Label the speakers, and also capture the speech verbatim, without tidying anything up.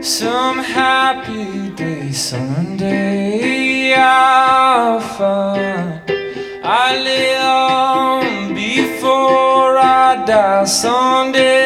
Speaker 1: some happy day someday I'll find I live on before I die someday.